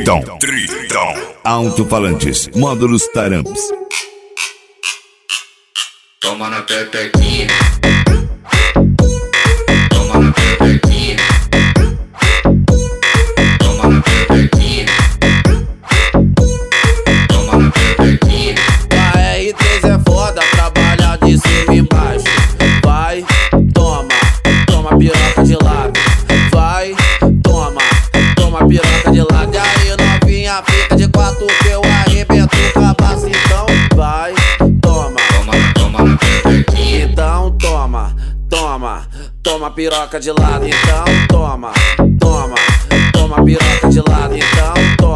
Tritão. Alto-falantes, módulos Taramps. Toma na pepequinha. Toma na pepequinha. Toma na pepequinha. Toma na pepequinha. A R3 é foda, trabalha de cima e embaixo. Vai, toma piroca de lado. Vai, toma piroca de lado. E aí novinha, fica de quatro que eu arrebento o cabaço. Então vai, toma na pepequinha. Então toma piroca de lado. Então toma piroca de lado. Então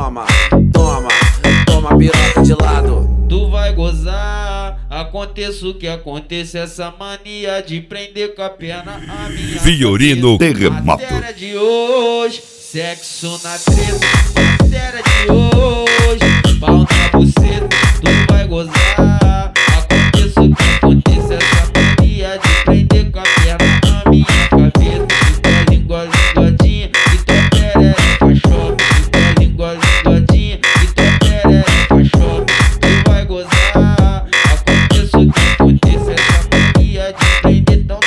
toma piroca de lado. Tu vai gozar, aconteça o que aconteça, essa mania de prender com a perna a minha Fiorino Terremoto. Matéria de hoje, sexo na treta. Matéria de hoje, pau na buceta. Tu vai gozar, aconteça o que aconteça, essa mania de prender com a perna a minha cabeça. E tua língua linguadinha, e tua perereca chora. E tua língua linguadinha, e tua perereca chora. Tu vai gozar, aconteça o que aconteça, essa mania de prender tão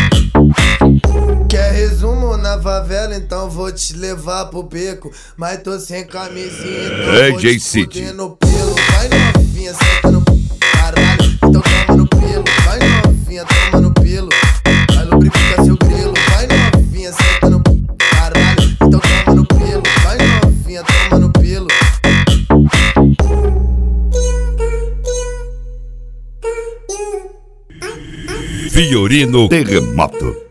Quer resumo na favela, então vou te levar pro beco. Mas tô sem camisinha, então vou te fuder no pelo. Vai novinha, senta no caralho, então toma no pelo. Vai novinha, toma no pelo, vai lubrificar seu grelo. Vai novinha, senta no caralho, então toma no pelo. Vai novinha, toma no pelo. Fiorino Terremoto.